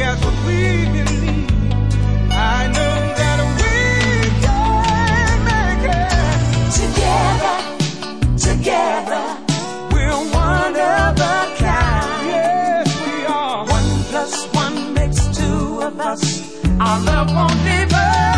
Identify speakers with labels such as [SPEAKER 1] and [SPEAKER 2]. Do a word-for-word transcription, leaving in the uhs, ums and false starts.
[SPEAKER 1] that's what we believe. I know that we can make it.
[SPEAKER 2] Together, together,
[SPEAKER 1] we're one of a kind. Yes, we are.
[SPEAKER 2] One plus one makes two of us.
[SPEAKER 1] Our love won't divide.